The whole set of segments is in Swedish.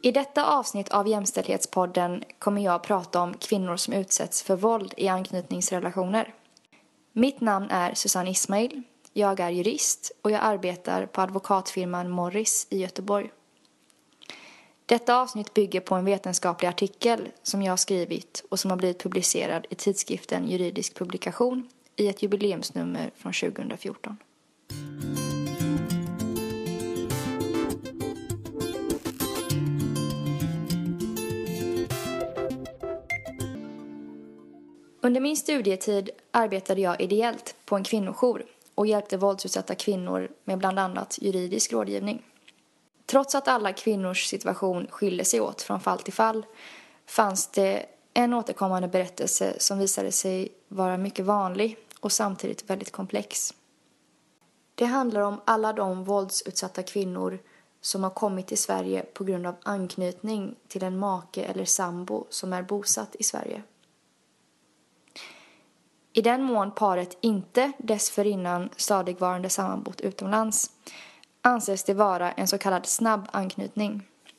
I detta avsnitt av Jämställdhetspodden kommer jag att prata om kvinnor som utsätts för våld i anknytningsrelationer. Mitt namn är Susanne Ismail, jag är jurist och jag arbetar på advokatfirman Morris i Göteborg. Detta avsnitt bygger på en vetenskaplig artikel som jag har skrivit och som har blivit publicerad i tidskriften Juridisk publikation i ett jubileumsnummer från 2014. Under min studietid arbetade jag ideellt på en kvinnojour och hjälpte våldsutsatta kvinnor med bland annat juridisk rådgivning. Trots att alla kvinnors situation skiljer sig åt från fall till fall fanns det en återkommande berättelse som visade sig vara mycket vanlig och samtidigt väldigt komplex. Det handlar om alla de våldsutsatta kvinnor som har kommit till Sverige på grund av anknytning till en make eller sambo som är bosatt i Sverige. I den mån paret inte dessförinnan stadigvarande sammanbott utomlands anses det vara en så kallad snabb anknytning.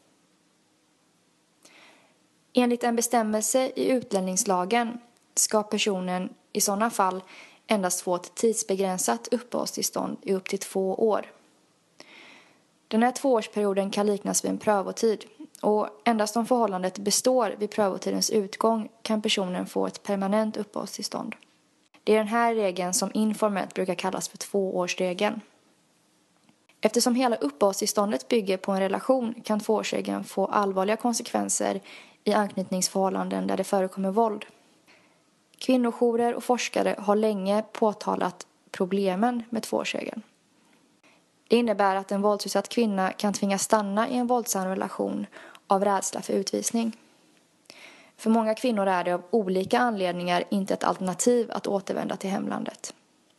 Enligt en bestämmelse i utlänningslagen ska personen i sådana fall endast få ett tidsbegränsat uppehållstillstånd i upp till 2 år. Den här 2-årsperioden kan liknas vid en prövotid och endast om förhållandet består vid prövotidens utgång kan personen få ett permanent uppehållstillstånd. Det är den här regeln som informellt brukar kallas för 2-årsregeln. Eftersom hela uppehållstillståndet bygger på en relation kan 2-årsregeln få allvarliga konsekvenser i anknytningsförhållanden där det förekommer våld. Kvinnojourer och forskare har länge påtalat problemen med 2-årsregeln. Det innebär att en våldsutsatt kvinna kan tvingas stanna i en våldsam relation av rädsla för utvisning. För många kvinnor är det av olika anledningar inte ett alternativ att återvända till hemlandet.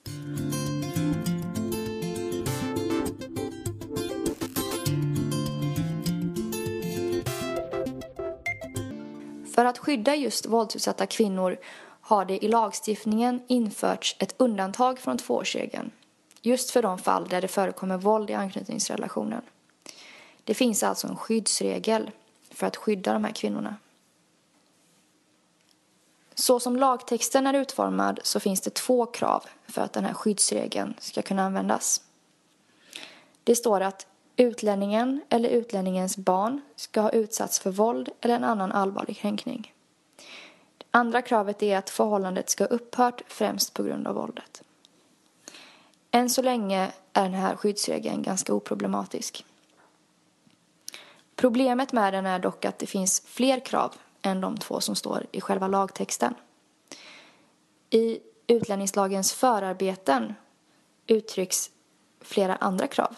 För att skydda just våldsutsatta kvinnor har det i lagstiftningen införts ett undantag från 2-årsregeln. Just för de fall där det förekommer våld i anknytningsrelationen. Det finns alltså en skyddsregel för att skydda de här kvinnorna. Så som lagtexten är utformad så finns det 2 krav för att den här skyddsregeln ska kunna användas. Det står att utlänningen eller utlänningens barn ska ha utsatts för våld eller en annan allvarlig kränkning. Det andra kravet är att förhållandet ska ha upphört främst på grund av våldet. Än så länge är den här skyddsregeln ganska oproblematisk. Problemet med den är dock att det finns fler krav än de 2 som står i själva lagtexten. I utlänningslagens förarbeten uttrycks flera andra krav.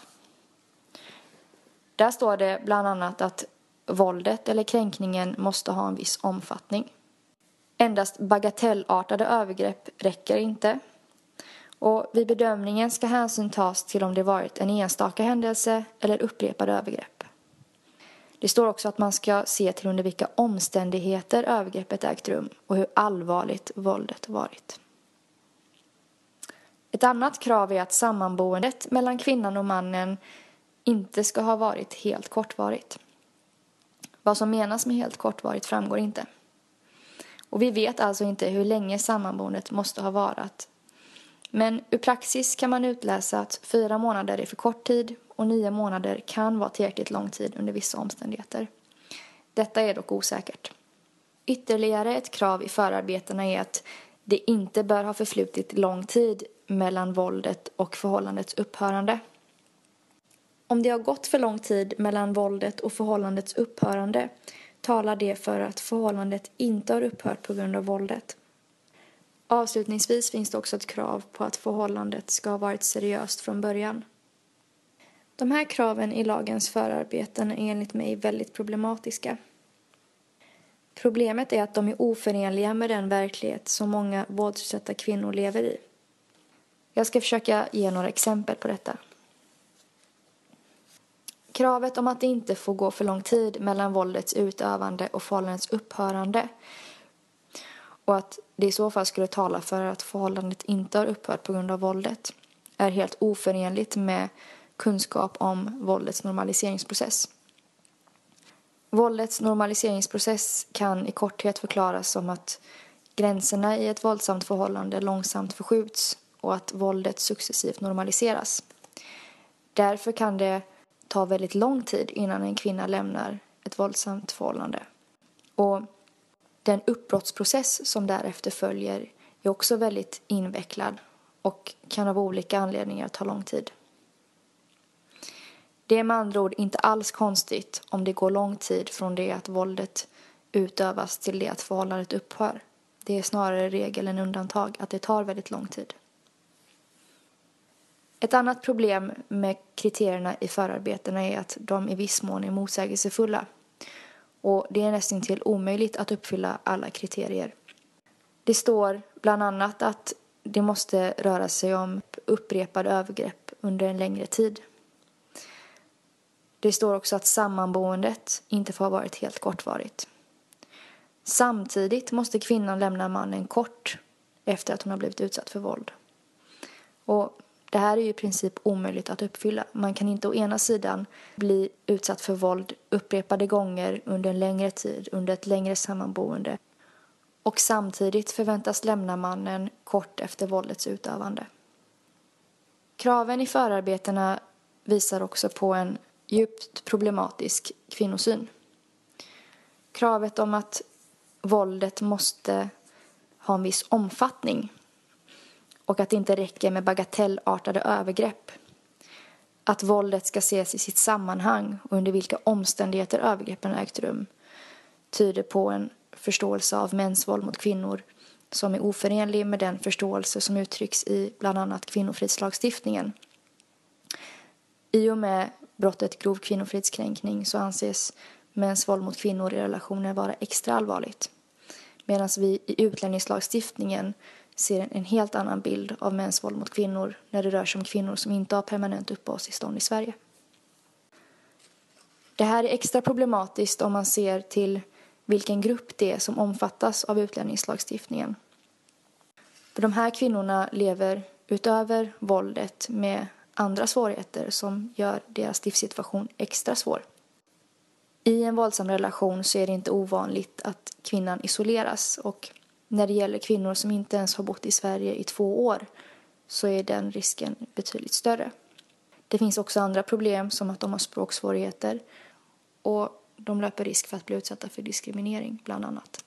Där står det bland annat att våldet eller kränkningen måste ha en viss omfattning. Endast bagatellartade övergrepp räcker inte. Och vid bedömningen ska hänsyn tas till om det varit en enstaka händelse eller upprepade övergrepp. Det står också att man ska se till under vilka omständigheter övergreppet ägt rum och hur allvarligt våldet varit. Ett annat krav är att sammanboendet mellan kvinnan och mannen inte ska ha varit helt kortvarigt. Vad som menas med helt kortvarigt framgår inte. Och vi vet alltså inte hur länge sammanboendet måste ha varat. Men ur praxis kan man utläsa att 4 månader är för kort tid och 9 månader kan vara tillräckligt lång tid under vissa omständigheter. Detta är dock osäkert. Ytterligare ett krav i förarbetena är att det inte bör ha förflutit lång tid mellan våldet och förhållandets upphörande. Om det har gått för lång tid mellan våldet och förhållandets upphörande talar det för att förhållandet inte har upphört på grund av våldet. Avslutningsvis finns det också ett krav på att förhållandet ska ha varit seriöst från början. De här kraven i lagens förarbeten är enligt mig väldigt problematiska. Problemet är att de är oförenliga med den verklighet som många våldsutsatta kvinnor lever i. Jag ska försöka ge några exempel på detta. Kravet om att det inte får gå för lång tid mellan våldets utövande och förhållandets upphörande och att det i så fall skulle tala för att förhållandet inte har upphört på grund av våldet är helt oförenligt med kunskap om våldets normaliseringsprocess. Våldets normaliseringsprocess kan i korthet förklaras som att gränserna i ett våldsamt förhållande långsamt förskjuts och att våldet successivt normaliseras. Därför kan det ta väldigt lång tid innan en kvinna lämnar ett våldsamt förhållande. Och den uppbrottsprocess som därefter följer är också väldigt invecklad och kan av olika anledningar ta lång tid. Det är med andra ord inte alls konstigt om det går lång tid från det att våldet utövas till det att förhållandet upphör. Det är snarare regel än undantag att det tar väldigt lång tid. Ett annat problem med kriterierna i förarbetena är att de i viss mån är motsägelsefulla. Och det är nästan till omöjligt att uppfylla alla kriterier. Det står bland annat att det måste röra sig om upprepade övergrepp under en längre tid. Det står också att sammanboendet inte får ha varit helt kortvarigt. Samtidigt måste kvinnan lämna mannen kort efter att hon har blivit utsatt för våld. Och det här är ju i princip omöjligt att uppfylla. Man kan inte å ena sidan bli utsatt för våld upprepade gånger under en längre tid, under ett längre sammanboende, och samtidigt förväntas lämna mannen kort efter våldets utövande. Kraven i förarbetena visar också på en djupt problematisk kvinnosyn. Kravet om att våldet måste ha en viss omfattning och att det inte räcker med bagatellartade övergrepp. Att våldet ska ses i sitt sammanhang och under vilka omständigheter övergreppen ägt rum tyder på en förståelse av mäns våld mot kvinnor som är oförenlig med den förståelse som uttrycks i bland annat kvinnofridslagstiftningen. I och med brottet grov kvinnofridskränkning så anses mäns våld mot kvinnor i relationer vara extra allvarligt. Medan vi i utlänningslagstiftningen ser en helt annan bild av mäns våld mot kvinnor när det rör sig om kvinnor som inte har permanent uppehållstillstånd i Sverige. Det här är extra problematiskt om man ser till vilken grupp det är som omfattas av utlänningslagstiftningen. För de här kvinnorna lever utöver våldet med andra svårigheter som gör deras livssituation extra svår. I en våldsam relation så är det inte ovanligt att kvinnan isoleras, och när det gäller kvinnor som inte ens har bott i Sverige i 2 år så är den risken betydligt större. Det finns också andra problem som att de har språksvårigheter och de löper risk för att bli utsatta för diskriminering bland annat.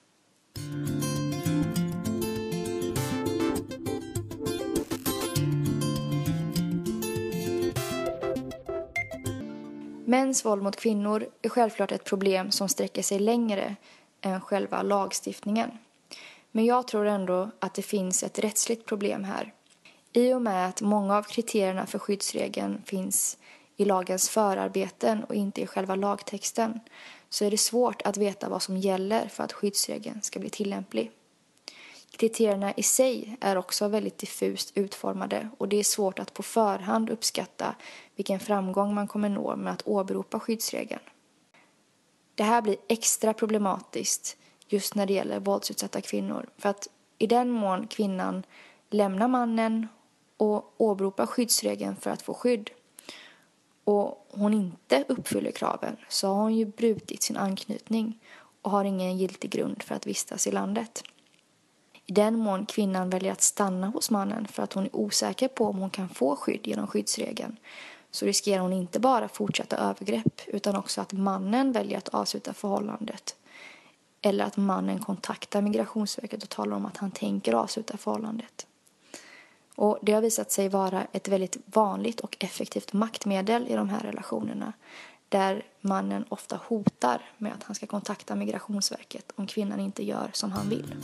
Mäns våld mot kvinnor är självklart ett problem som sträcker sig längre än själva lagstiftningen. Men jag tror ändå att det finns ett rättsligt problem här. I och med att många av kriterierna för skyddsregeln finns i lagens förarbeten och inte i själva lagtexten så är det svårt att veta vad som gäller för att skyddsregeln ska bli tillämplig. Kriterierna i sig är också väldigt diffust utformade och det är svårt att på förhand uppskatta vilken framgång man kommer nå med att åberopa skyddsregeln. Det här blir extra problematiskt just när det gäller våldsutsatta kvinnor, för att i den mån kvinnan lämnar mannen och åberopar skyddsregeln för att få skydd och hon inte uppfyller kraven så har hon ju brutit sin anknytning och har ingen giltig grund för att vistas i landet. I den mån kvinnan väljer att stanna hos mannen för att hon är osäker på om hon kan få skydd genom skyddsregeln så riskerar hon inte bara fortsatta övergrepp utan också att mannen väljer att avsluta förhållandet eller att mannen kontaktar Migrationsverket och talar om att han tänker avsluta förhållandet. Och det har visat sig vara ett väldigt vanligt och effektivt maktmedel i de här relationerna där mannen ofta hotar med att han ska kontakta Migrationsverket om kvinnan inte gör som han vill.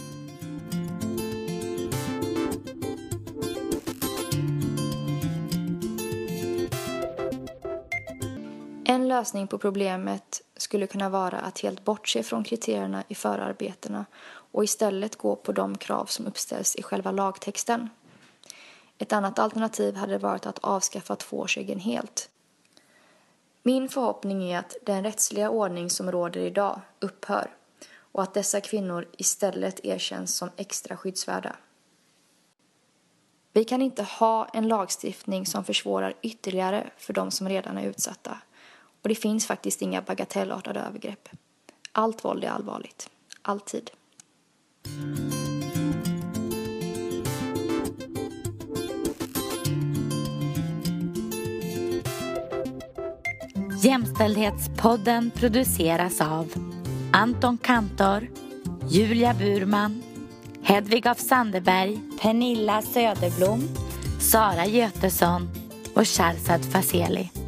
En lösning på problemet skulle kunna vara att helt bortse från kriterierna i förarbetena och istället gå på de krav som uppställs i själva lagtexten. Ett annat alternativ hade varit att avskaffa 2-årsregeln helt. Min förhoppning är att den rättsliga ordning som råder idag upphör och att dessa kvinnor istället erkänns som extra skyddsvärda. Vi kan inte ha en lagstiftning som försvårar ytterligare för de som redan är utsatta. Och det finns faktiskt inga bagatellartade övergrepp. Allt våld är allvarligt. Alltid. Jämställdhetspodden produceras av Anton Kantor, Julia Burman, Hedvig af Sandeberg, Pernilla Söderblom, Sara Götesson och Sharzad Faseli.